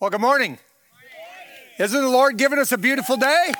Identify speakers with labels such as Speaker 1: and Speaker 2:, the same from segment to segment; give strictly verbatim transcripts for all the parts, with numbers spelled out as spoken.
Speaker 1: Well, good morning. Isn't the Lord giving us a beautiful day?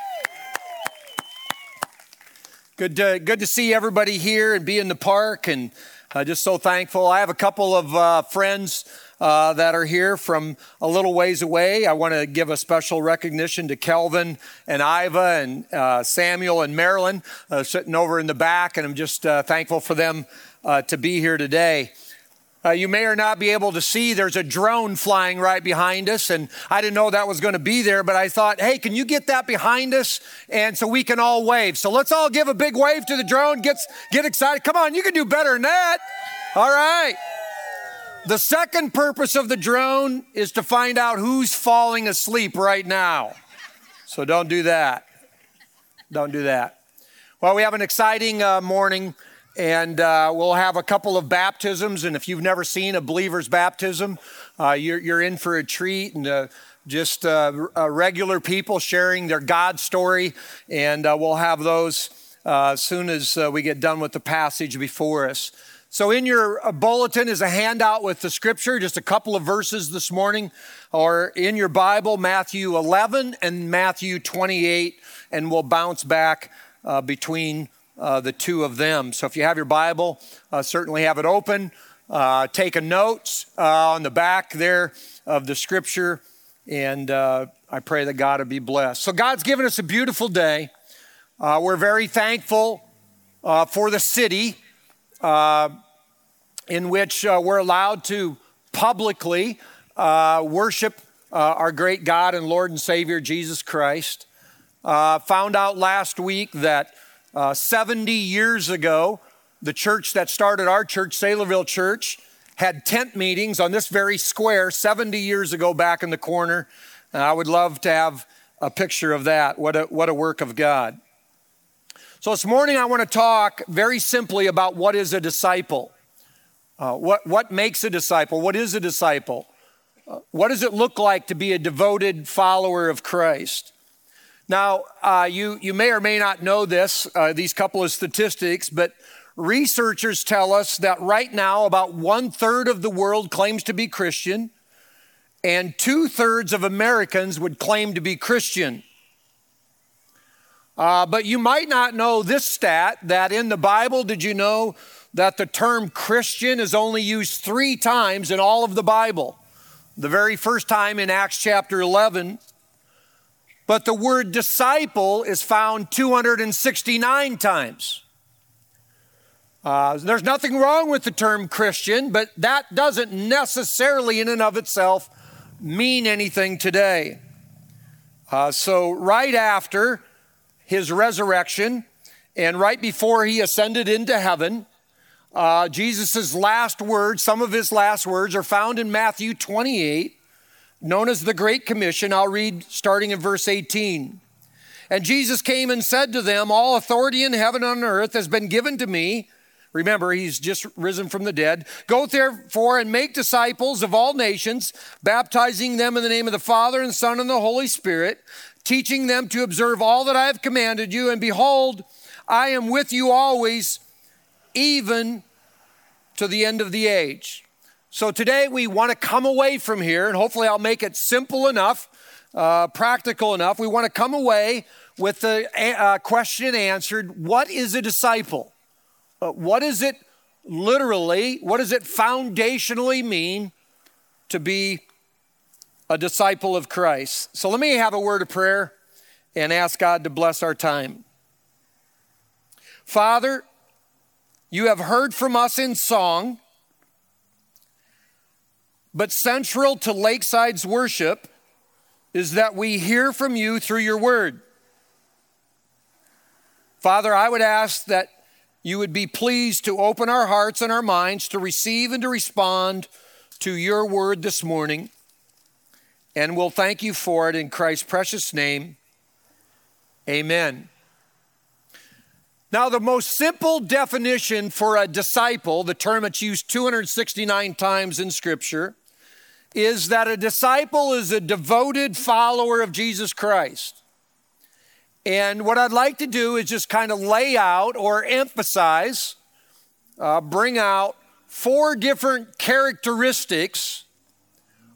Speaker 1: Good to, good to see everybody here and be in the park, and uh, just so thankful. I have a couple of uh, friends uh, that are here from a little ways away. I want to give a special recognition to Kelvin and Iva and uh, Samuel and Marilyn uh, sitting over in the back, and I'm just uh, thankful for them uh, to be here today. Uh, you may or not be able to see, there's a drone flying right behind us, and I didn't know that was going to be there, but I thought, hey, can you get that behind us? And so we can all wave. So let's all give a big wave to the drone. Get, get excited. Come on, you can do better than that. All right. The second purpose of the drone is to find out who's falling asleep right now. So don't do that. Don't do that. Well, we have an exciting uh, morning. And uh, we'll have a couple of baptisms. And if you've never seen a believer's baptism, uh, you're, you're in for a treat. And uh, just uh, uh, regular people sharing their God story. And uh, we'll have those uh, as soon as uh, we get done with the passage before us. So in your uh, bulletin is a handout with the scripture, just a couple of verses this morning. Or in your Bible, Matthew eleven and Matthew twenty-eight. And we'll bounce back uh, between Uh, the two of them. So if you have your Bible, uh, certainly have it open. Uh, take a note uh, on the back there of the scripture, and uh, I pray that God will be blessed. So God's given us a beautiful day. Uh, we're very thankful uh, for the city uh, in which uh, we're allowed to publicly uh, worship uh, our great God and Lord and Savior, Jesus Christ. Uh, found out last week that Uh, seventy years ago, the church that started our church, Saylorville Church, had tent meetings on this very square seventy years ago back in the corner. And I would love to have a picture of that. What a, what a work of God. So this morning I want to talk very simply about what is a disciple. Uh, what, what makes a disciple? What is a disciple? Uh, what does it look like to be a devoted follower of Christ? Now, uh, you, you may or may not know this, uh, these couple of statistics, but researchers tell us that right now about one third of the world claims to be Christian, and two thirds of Americans would claim to be Christian. Uh, but you might not know this stat, that in the Bible, did you know that the term Christian is only used three times in all of the Bible? The very first time in Acts chapter eleven, but the word disciple is found two hundred sixty-nine times. Uh, there's nothing wrong with the term Christian, but that doesn't necessarily in and of itself mean anything today. Uh, so right after his resurrection and right before he ascended into heaven, uh, Jesus' last words, some of his last words are found in Matthew twenty-eight, known as the Great Commission. I'll read starting in verse eighteen. And Jesus came and said to them, all authority in heaven and on earth has been given to me. Remember, he's just risen from the dead. Go therefore and make disciples of all nations, baptizing them in the name of the Father and Son and the Holy Spirit, teaching them to observe all that I have commanded you. And behold, I am with you always, even to the end of the age. So today we want to come away from here, and hopefully I'll make it simple enough, uh, practical enough. We want to come away with the uh, question answered, what is a disciple? Uh, what does it literally, what does it foundationally mean to be a disciple of Christ? So let me have a word of prayer and ask God to bless our time. Father, you have heard from us in song, but central to Lakeside's worship is that we hear from you through your word. Father, I would ask that you would be pleased to open our hearts and our minds to receive and to respond to your word this morning. And we'll thank you for it in Christ's precious name. Amen. Now, the most simple definition for a disciple, the term that's used two hundred sixty-nine times in Scripture, is that a disciple is a devoted follower of Jesus Christ. And what I'd like to do is just kind of lay out or emphasize, uh, bring out four different characteristics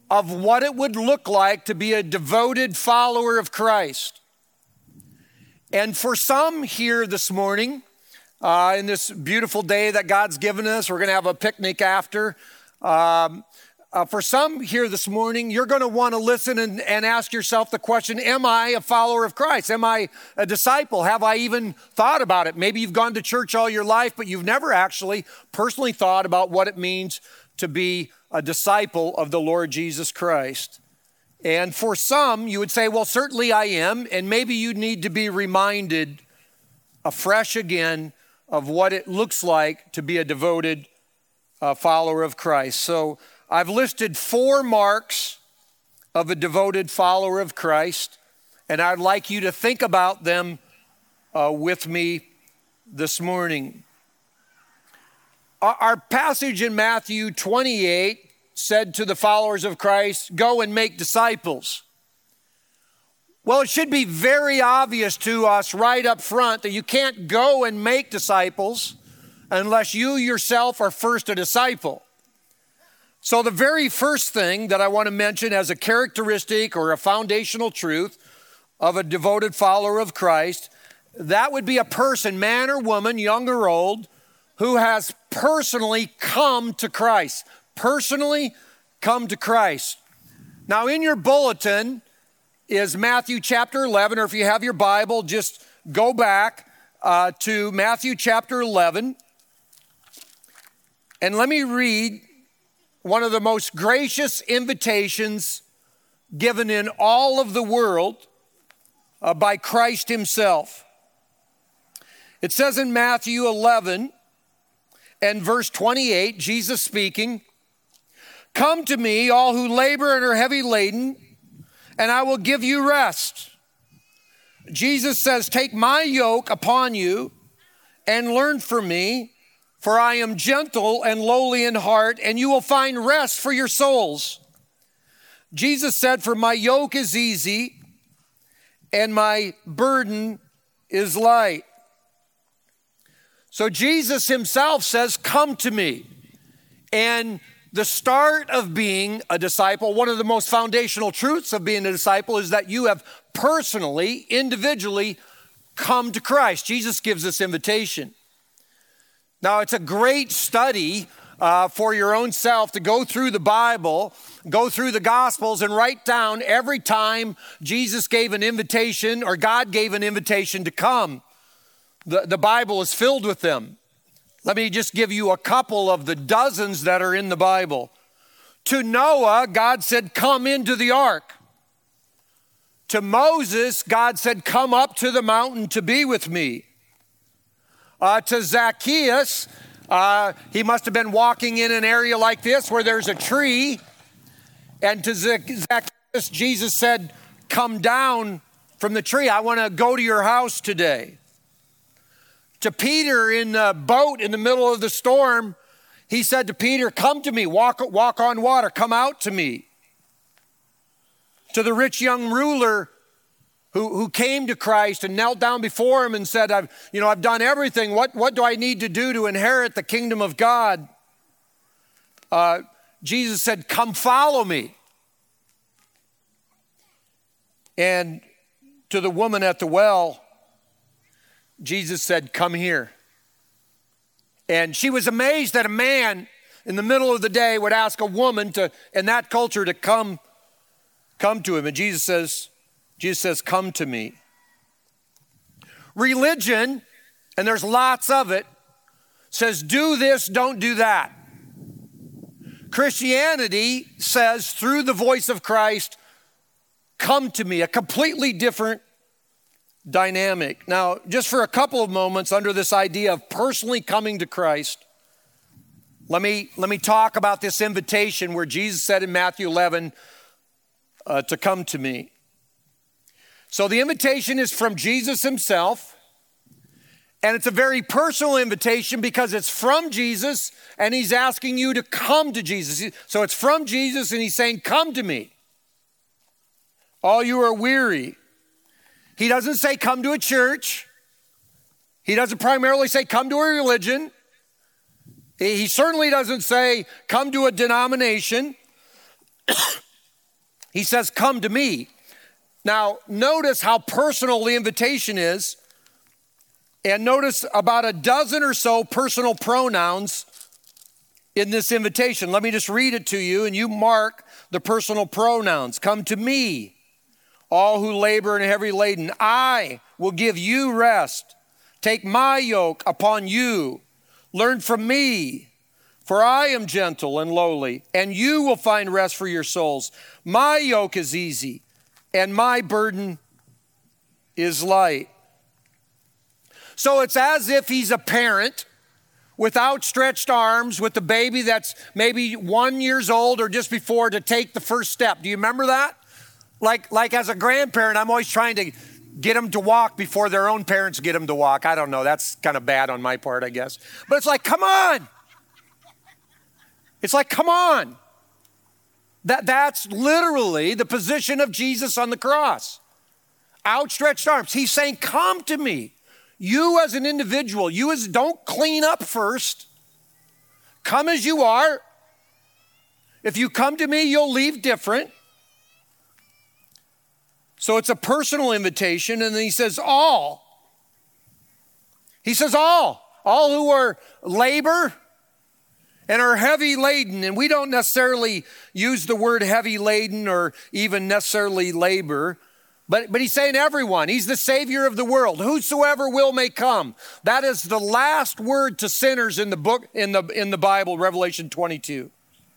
Speaker 1: of what it would look like to be a devoted follower of Christ. And for some here this morning, uh, in this beautiful day that God's given us, we're going to have a picnic after. Um, uh, for some here this morning, you're going to want to listen and, and ask yourself the question, am I a follower of Christ? Am I a disciple? Have I even thought about it? Maybe you've gone to church all your life, but you've never actually personally thought about what it means to be a disciple of the Lord Jesus Christ. And for some, you would say, well, certainly I am. And maybe you need to be reminded afresh again of what it looks like to be a devoted uh, follower of Christ. So I've listed four marks of a devoted follower of Christ, and I'd like you to think about them uh, with me this morning. Our, our passage in Matthew twenty-eight said to the followers of Christ, go and make disciples. Well, it should be very obvious to us right up front that you can't go and make disciples unless you yourself are first a disciple. So the very first thing that I want to mention as a characteristic or a foundational truth of a devoted follower of Christ, that would be a person, man or woman, young or old, who has personally come to Christ. Personally come to Christ. Now in your bulletin is Matthew chapter eleven, or if you have your Bible, just go back uh, to Matthew chapter eleven. And let me read one of the most gracious invitations given in all of the world uh, by Christ himself. It says in Matthew eleven and verse twenty-eight, Jesus speaking, come to me, all who labor and are heavy laden, and I will give you rest. Jesus says, take my yoke upon you and learn from me, for I am gentle and lowly in heart, and you will find rest for your souls. Jesus said, for my yoke is easy and my burden is light. So Jesus himself says, come to me. And the start of being a disciple, one of the most foundational truths of being a disciple is that you have personally, individually come to Christ. Jesus gives this invitation. Now, it's a great study uh, for your own self to go through the Bible, go through the Gospels and write down every time Jesus gave an invitation or God gave an invitation to come. The, the Bible is filled with them. Let me just give you a couple of the dozens that are in the Bible. To Noah, God said, come into the ark. To Moses, God said, come up to the mountain to be with me. Uh, to Zacchaeus, uh, he must have been walking in an area like this where there's a tree. And to Zacchaeus, Jesus said, come down from the tree. I want to go to your house today. To Peter in the boat in the middle of the storm, he said to Peter, come to me, walk, walk on water, come out to me. To the rich young ruler who, who came to Christ and knelt down before him and said, I've, you know, I've done everything. What, what do I need to do to inherit the kingdom of God? Uh, Jesus said, come follow me. And to the woman at the well, Jesus said, come here. And she was amazed that a man in the middle of the day would ask a woman to, in that culture, to come, come to him. And Jesus says, Jesus says, come to me. Religion, and there's lots of it, says do this, don't do that. Christianity says through the voice of Christ, come to me, a completely different dynamic. Now, just for a couple of moments under this idea of personally coming to Christ, let me, let me talk about this invitation where Jesus said in Matthew eleven uh, to come to me. So the invitation is from Jesus himself, and it's a very personal invitation because it's from Jesus and he's asking you to come to Jesus. So it's from Jesus and he's saying, come to me, all you are weary. He doesn't say come to a church. He doesn't primarily say come to a religion. He certainly doesn't say come to a denomination. He says, come to me. Now, notice how personal the invitation is. And notice about a dozen or so personal pronouns in this invitation. Let me just read it to you, and you mark the personal pronouns. Come to me, all who labor and are heavy laden. I will give you rest. Take my yoke upon you. Learn from me, for I am gentle and lowly, and you will find rest for your souls. My yoke is easy, and my burden is light. So it's as if he's a parent with outstretched arms with the baby that's maybe one years old or just before to take the first step. Do you remember that? Like, like as a grandparent, I'm always trying to get them to walk before their own parents get them to walk. I don't know. That's kind of bad on my part, I guess. But it's like, come on. It's like, come on. That, that's literally the position of Jesus on the cross. Outstretched arms. He's saying, come to me. You as an individual, you as, don't clean up first. Come as you are. If you come to me, you'll leave different. So it's a personal invitation, and then he says all. He says all. All who are labor and are heavy laden. And we don't necessarily use the word heavy laden or even necessarily labor. But, but he's saying everyone. He's the Savior of the world. Whosoever will may come. That is the last word to sinners in the book, in the, in the Bible, Revelation twenty-two.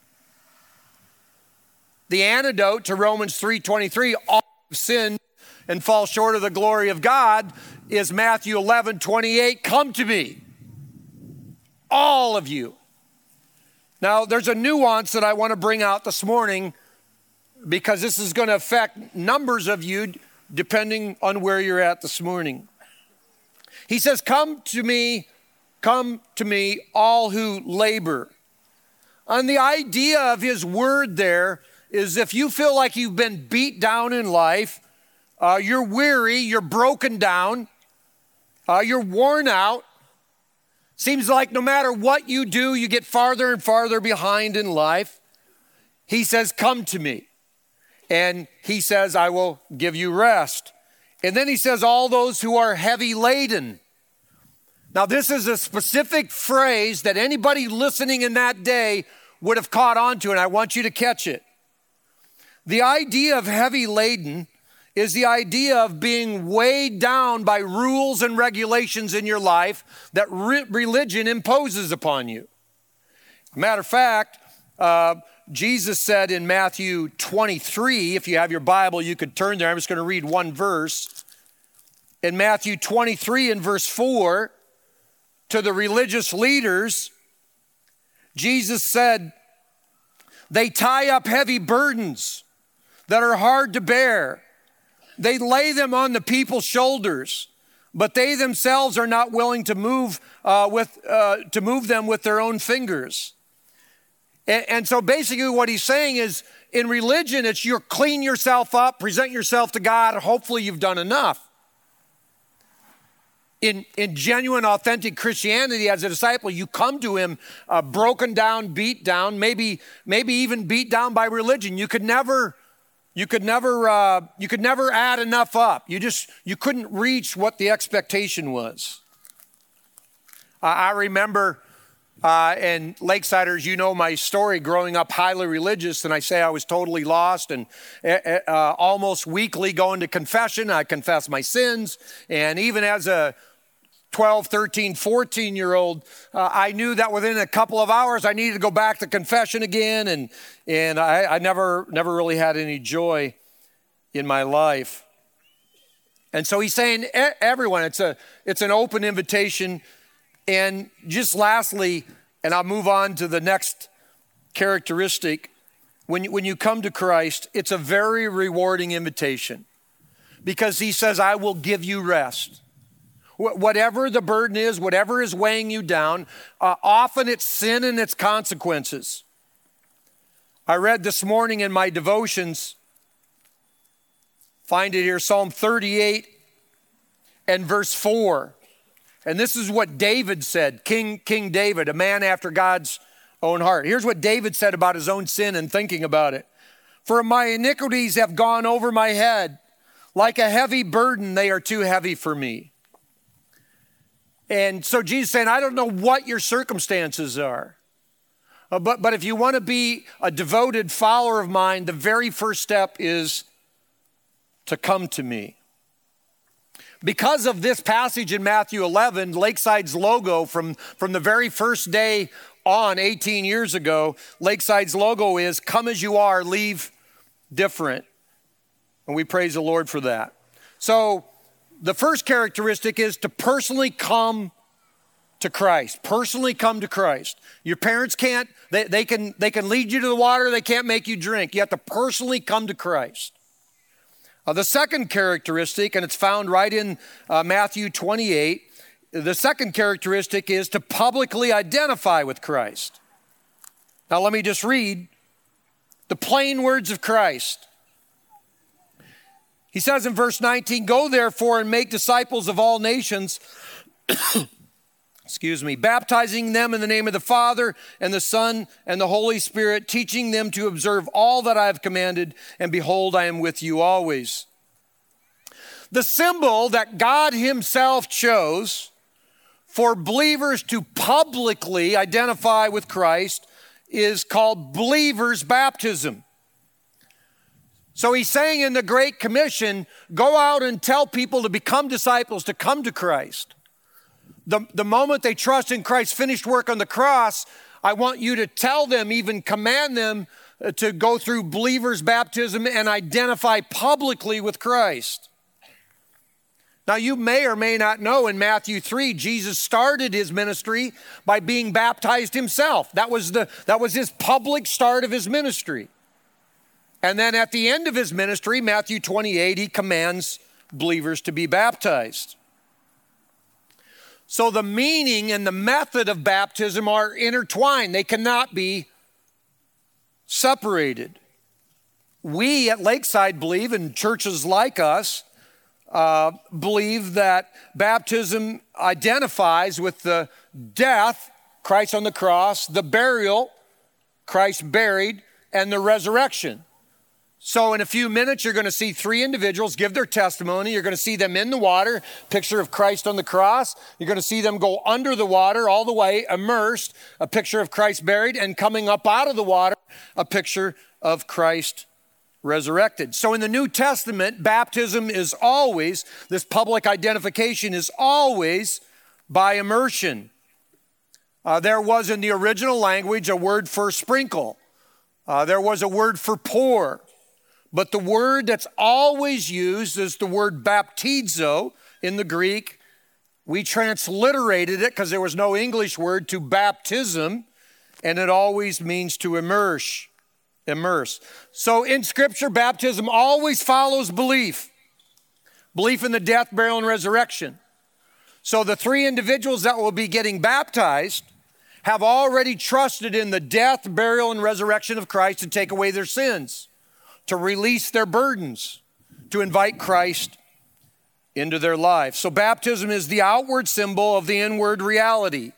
Speaker 1: The antidote to Romans three twenty-three, all have sinned and fall short of the glory of God, is Matthew eleven twenty-eight, come to me, all of you. Now, there's a nuance that I want to bring out this morning, because this is going to affect numbers of you depending on where you're at this morning. He says, come to me, come to me, all who labor. And the idea of his word there is if you feel like you've been beat down in life, uh, you're weary, you're broken down, uh, you're worn out, seems like no matter what you do, you get farther and farther behind in life. He says, come to me. And he says, I will give you rest. And then he says, all those who are heavy laden. Now, this is a specific phrase that anybody listening in that day would have caught on to, and I want you to catch it. The idea of heavy laden is the idea of being weighed down by rules and regulations in your life that re- religion imposes upon you. Matter of fact, uh, Jesus said in Matthew twenty-three, if you have your Bible, you could turn there. I'm just going to read one verse. In Matthew twenty-three and verse four, to the religious leaders, Jesus said, they tie up heavy burdens that are hard to bear. They lay them on the people's shoulders, but they themselves are not willing to move uh, with uh, to move them with their own fingers. And, and so basically what he's saying is, in religion, it's you clean yourself up, present yourself to God, hopefully you've done enough. In, in genuine, authentic Christianity, as a disciple, you come to him uh, broken down, beat down, maybe, maybe even beat down by religion. You could never, you could never, uh, you could never add enough up. You just, you couldn't reach what the expectation was. Uh, I remember, uh, and Lakesiders, you know my story, growing up highly religious, and I say I was totally lost and uh, uh, almost weekly going to confession. I confess my sins, and even as a twelve, thirteen, fourteen year old, uh, I knew that within a couple of hours I needed to go back to confession again, and and I, I never never really had any joy in my life. And so he's saying, everyone, it's a it's an open invitation. And just lastly, and I'll move on to the next characteristic, when you, when you come to Christ, it's a very rewarding invitation, because he says, I will give you rest. Whatever the burden is, whatever is weighing you down, uh, often it's sin and its consequences. I read this morning in my devotions, find it here, Psalm thirty-eight and verse four. And this is what David said, King, King David, a man after God's own heart. Here's what David said about his own sin and thinking about it. For my iniquities have gone over my head. Like a heavy burden, they are too heavy for me. And so Jesus is saying, I don't know what your circumstances are. Uh, but, but if you want to be a devoted follower of mine, the very first step is to come to me. Because of this passage in Matthew eleven, Lakeside's logo from, from the very first day on eighteen years ago, Lakeside's logo is come as you are, leave different. And we praise the Lord for that. So the first characteristic is to personally come to Christ. Personally come to Christ. Your parents can't, they, they can, they can lead you to the water, they can't make you drink. You have to personally come to Christ. Uh, the second characteristic, and it's found right in uh, Matthew twenty-eight, the second characteristic is to publicly identify with Christ. Now let me just read the plain words of Christ. He says in verse nineteen, go therefore and make disciples of all nations, excuse me, baptizing them in the name of the Father and the Son and the Holy Spirit, teaching them to observe all that I have commanded, and behold, I am with you always. The symbol that God himself chose for believers to publicly identify with Christ is called believer's baptism. So he's saying in the Great Commission, go out and tell people to become disciples, to come to Christ. The, the moment they trust in Christ's finished work on the cross, I want you to tell them, even command them to go through believer's baptism and identify publicly with Christ. Now you may or may not know in Matthew three, Jesus started his ministry by being baptized himself. That was, the, that was his public start of his ministry. And then at the end of his ministry, Matthew twenty-eight, he commands believers to be baptized. So the meaning and the method of baptism are intertwined. They cannot be separated. We at Lakeside believe, and churches like us, uh, believe that baptism identifies with the death, Christ on the cross, the burial, Christ buried, and the resurrection. So in a few minutes, you're going to see three individuals give their testimony. You're going to see them in the water, picture of Christ on the cross. You're going to see them go under the water all the way, immersed, a picture of Christ buried, and coming up out of the water, a picture of Christ resurrected. So in the New Testament, baptism is always, this public identification is always by immersion. Uh, there was in the original language a word for sprinkle. Uh, there was a word for pour. But the word that's always used is the word baptizo in the Greek. We transliterated it because there was no English word to baptism, and it always means to immerse. Immerse. So in Scripture, baptism always follows belief. Belief in the death, burial, and resurrection. So the three individuals that will be getting baptized have already trusted in the death, burial, and resurrection of Christ to take away their sins, to release their burdens, to invite Christ into their life. So baptism is the outward symbol of the inward reality.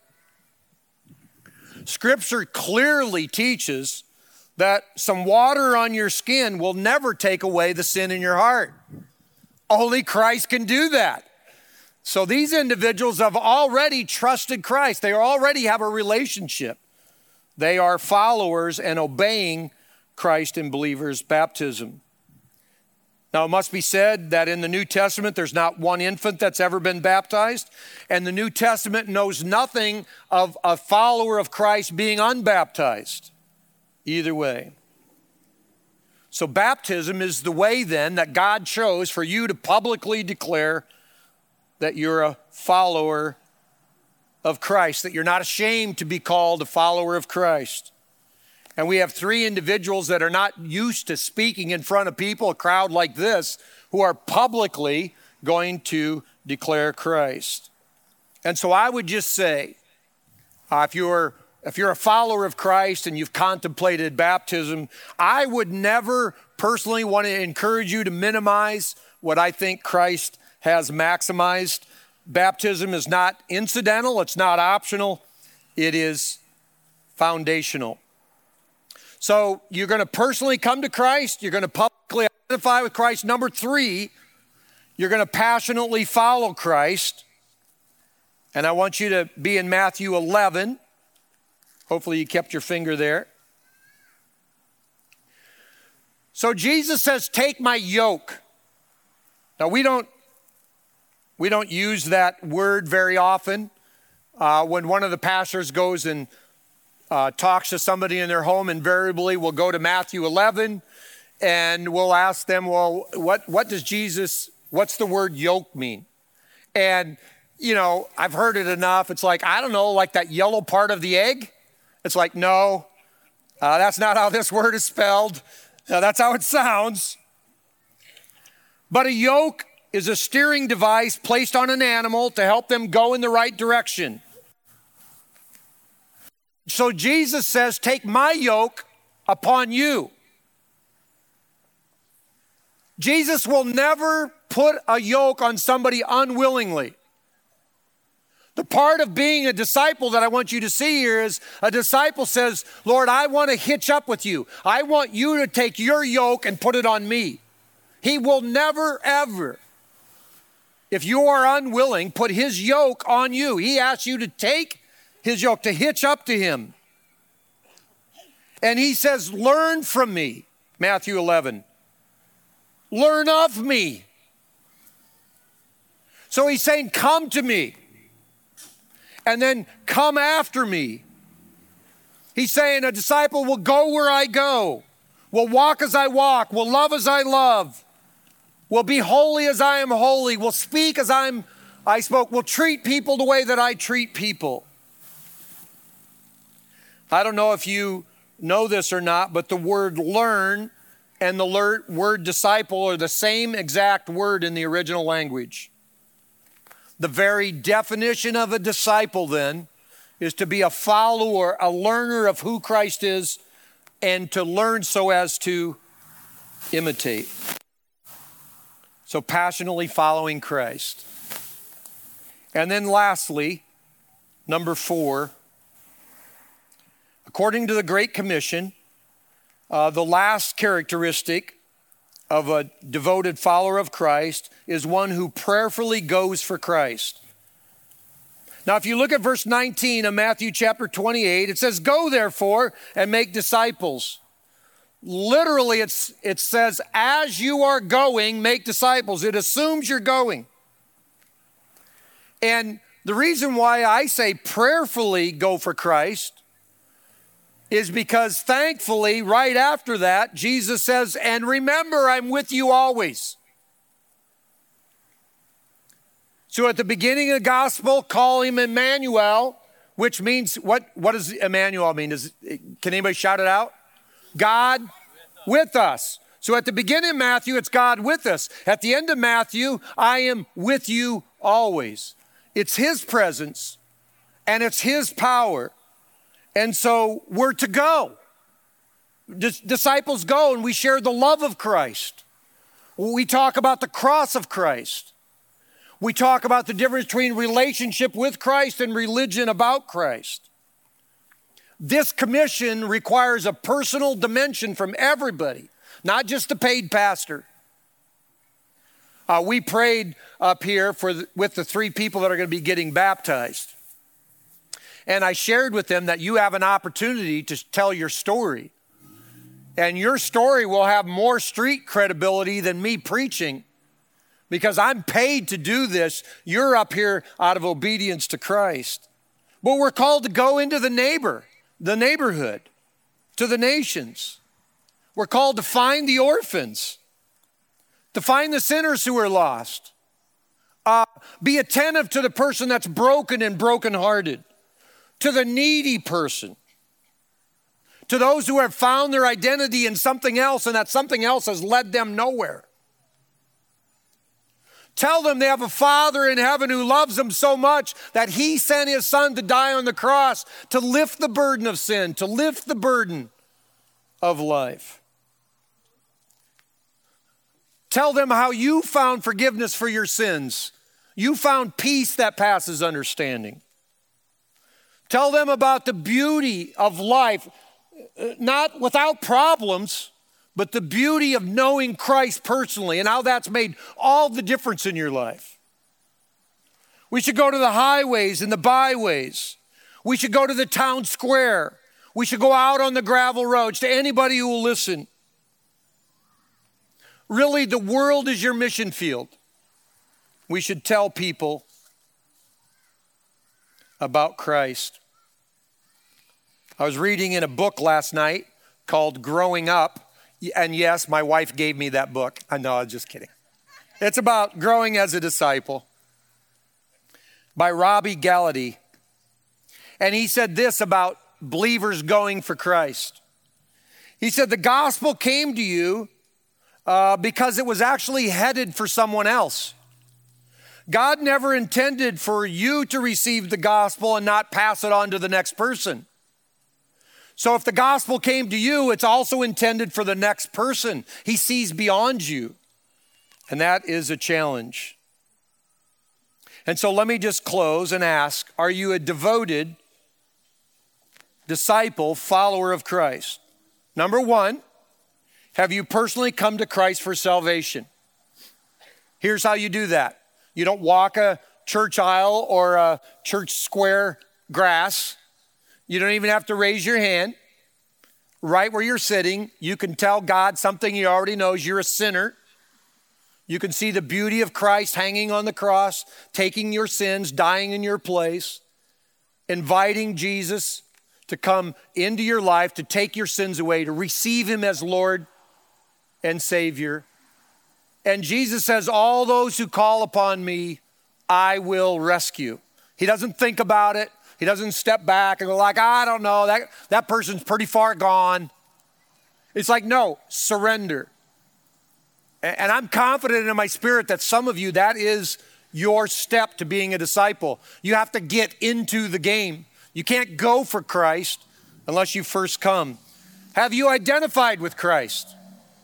Speaker 1: Scripture clearly teaches that some water on your skin will never take away the sin in your heart. Only Christ can do that. So these individuals have already trusted Christ. They already have a relationship. They are followers and obeying Christ in believers' baptism. Now, it must be said that in the New Testament, there's not one infant that's ever been baptized, and the New Testament knows nothing of a follower of Christ being unbaptized. Either way. So baptism is the way then that God chose for you to publicly declare that you're a follower of Christ, that you're not ashamed to be called a follower of Christ. And we have three individuals that are not used to speaking in front of people, a crowd like this, who are publicly going to declare Christ. And so I would just say, uh, if you're if you're a follower of Christ and you've contemplated baptism, I would never personally want to encourage you to minimize what I think Christ has maximized. Baptism is not incidental, it's not optional, it is foundational. So you're going to personally come to Christ. You're going to publicly identify with Christ. Number three, you're going to passionately follow Christ. And I want you to be in Matthew eleven. Hopefully you kept your finger there. So Jesus says, take my yoke. Now we don't, we don't use that word very often. Uh, when one of the pastors goes and uh, talks to somebody in their home, invariably we'll go to Matthew eleven and we'll ask them, well, what, what does Jesus, what's the word yoke mean? And, you know, I've heard it enough. It's like, I don't know, like that yellow part of the egg. It's like, no, uh, that's not how this word is spelled. Uh, that's how it sounds. But a yoke is a steering device placed on an animal to help them go in the right direction. So Jesus says, take my yoke upon you. Jesus will never put a yoke on somebody unwillingly. The part of being a disciple that I want you to see here is a disciple says, Lord, I want to hitch up with you. I want you to take your yoke and put it on me. He will never, ever, if you are unwilling, put his yoke on you. He asks you to take his yoke, to hitch up to him. And he says, learn from me, Matthew eleven. Learn of me. So he's saying, come to me. And then come after me. He's saying a disciple will go where I go, will walk as I walk, will love as I love, will be holy as I am holy, will speak as I'm, I spoke, will treat people the way that I treat people. I don't know if you know this or not, but the word learn and the word disciple are the same exact word in the original language. The very definition of a disciple then is to be a follower, a learner of who Christ is, and to learn so as to imitate. So passionately following Christ. And then lastly, number four, according to the Great Commission, uh, the last characteristic of a devoted follower of Christ is one who prayerfully goes for Christ. Now, if you look at verse nineteen of Matthew chapter twenty-eight, it says, go therefore and make disciples. Literally, it's, it says, as you are going, make disciples. It assumes you're going. And the reason why I say prayerfully go for Christ is because thankfully, right after that, Jesus says, and remember, I'm with you always. So at the beginning of the gospel, call him Emmanuel, which means, what, what does Emmanuel mean? Does, can anybody shout it out? God with us. So at the beginning of Matthew, it's God with us. At the end of Matthew, I am with you always. It's his presence and it's his power. And so we're to go. Dis- disciples go and we share the love of Christ. We talk about the cross of Christ. We talk about the difference between relationship with Christ and religion about Christ. This commission requires a personal dimension from everybody, not just the paid pastor. Uh, we prayed up here for the, with the three people that are going to be getting baptized. And I shared with them that you have an opportunity to tell your story. And your story will have more street credibility than me preaching because I'm paid to do this. You're up here out of obedience to Christ. But we're called to go into the neighbor, the neighborhood, to the nations. We're called to find the orphans, to find the sinners who are lost. Uh, be attentive to the person that's broken and brokenhearted. To the needy person, to those who have found their identity in something else and that something else has led them nowhere. Tell them they have a Father in heaven who loves them so much that he sent his Son to die on the cross to lift the burden of sin, to lift the burden of life. Tell them how you found forgiveness for your sins. You found peace that passes understanding. Tell them about the beauty of life. not without problems, but the beauty of knowing Christ personally and how that's made all the difference in your life. We should go to the highways and the byways. We should go to the town square. We should go out on the gravel roads to anybody who will listen. Really, the world is your mission field. We should tell people about Christ. I was reading in a book last night called Growing Up. And yes, my wife gave me that book. I know, I'm just kidding. It's about growing as a disciple by Robbie Gallaty. And he said this about believers going for Christ. He said, the gospel came to you uh, because it was actually headed for someone else. God never intended for you to receive the gospel and not pass it on to the next person. So if the gospel came to you, it's also intended for the next person. He sees beyond you. And that is a challenge. And so let me just close and ask, are you a devoted disciple, follower of Christ? Number one, have you personally come to Christ for salvation? Here's how you do that. You don't walk a church aisle or a church square grass. You don't even have to raise your hand. Right where you're sitting, you can tell God something He already knows. You're a sinner. You can see the beauty of Christ hanging on the cross, taking your sins, dying in your place, inviting Jesus to come into your life, to take your sins away, to receive Him as Lord and Savior. And Jesus says, all those who call upon me, I will rescue. He doesn't think about it. He doesn't step back and go like, I don't know, that, that person's pretty far gone. It's like, no, surrender. And, and I'm confident in my spirit that some of you, that is your step to being a disciple. You have to get into the game. You can't go for Christ unless you first come. Have you identified with Christ?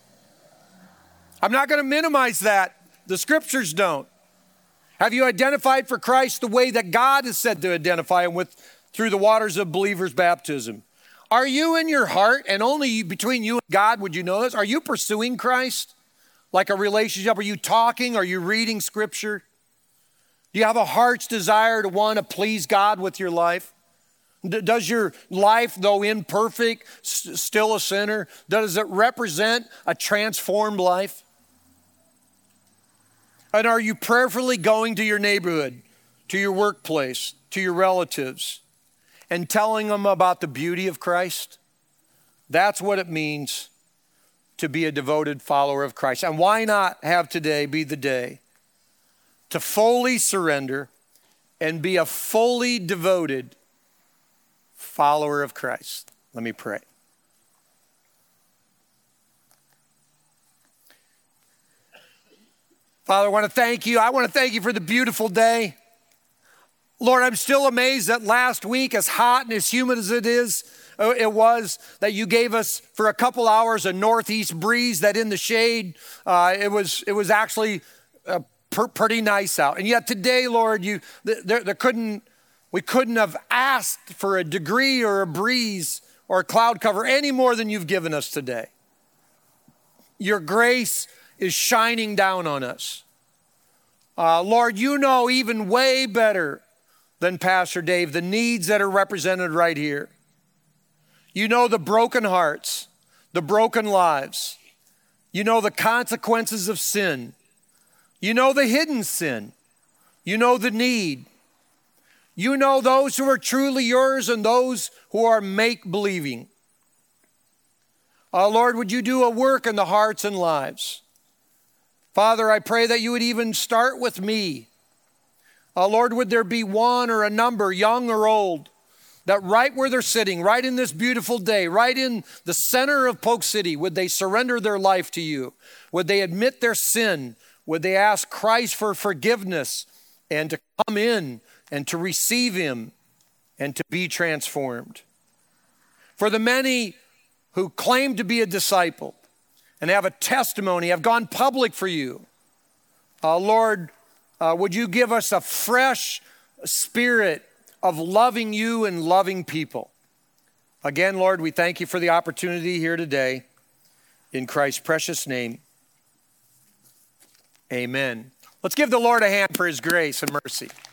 Speaker 1: I'm not going to minimize that. The scriptures don't. Have you identified for Christ the way that God is said to identify Him with through the waters of believers' baptism? Are you in your heart, and only between you and God would you know this, are you pursuing Christ like a relationship? Are you talking? Are you reading scripture? Do you have a heart's desire to want to please God with your life? Does your life, though imperfect, still a sinner, does it represent a transformed life? And are you prayerfully going to your neighborhood, to your workplace, to your relatives, and telling them about the beauty of Christ? That's what it means to be a devoted follower of Christ. And why not have today be the day to fully surrender and be a fully devoted follower of Christ? Let me pray. Father, I want to thank you. I want to thank you for the beautiful day. Lord, I'm still amazed that last week, as hot and as humid as it is, it was, that you gave us for a couple hours a northeast breeze that in the shade, uh, it was it was actually uh, per, pretty nice out. And yet today, Lord, you there, there couldn't we couldn't have asked for a degree or a breeze or a cloud cover any more than you've given us today. Your grace is shining down on us. Uh, Lord, you know even way better than Pastor Dave the needs that are represented right here. You know the broken hearts, the broken lives. You know the consequences of sin. You know the hidden sin. You know the need. You know those who are truly yours and those who are make-believing. Uh, Lord, would you do a work in the hearts and lives? Father, I pray that you would even start with me. Uh, Lord, would there be one or a number, young or old, that right where they're sitting, right in this beautiful day, right in the center of Polk City, would they surrender their life to you? Would they admit their sin? Would they ask Christ for forgiveness and to come in and to receive Him and to be transformed? For the many who claim to be a disciple and have a testimony, have gone public for you, uh, Lord, uh, would you give us a fresh spirit of loving you and loving people? Again, Lord, we thank you for the opportunity here today. In Christ's precious name, amen. Let's give the Lord a hand for his grace and mercy.